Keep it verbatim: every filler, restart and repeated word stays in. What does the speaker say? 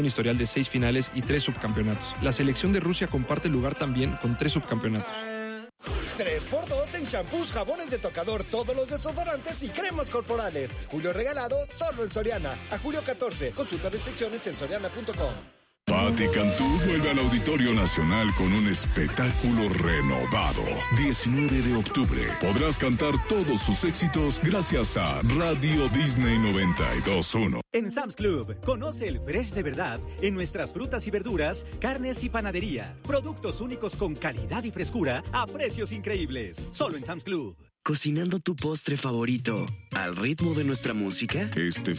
Un historial de seis finales y tres subcampeonatos. La selección de Rusia comparte lugar también con tres subcampeonatos. tres por dos en shampoos, jabones de tocador, todos los desodorantes y cremas corporales. Julio regalado solo en Soriana. A julio catorce. Consulta restricciones en soriana punto com. Patti Cantú vuelve al Auditorio Nacional con un espectáculo renovado. diecinueve de octubre. Podrás cantar todos sus éxitos gracias a Radio Disney noventa y dos punto uno. En Sam's Club, conoce el fresh de verdad en nuestras frutas y verduras, carnes y panadería. Productos únicos con calidad y frescura a precios increíbles. Solo en Sam's Club. ¿Cocinando tu postre favorito al ritmo de nuestra música? Este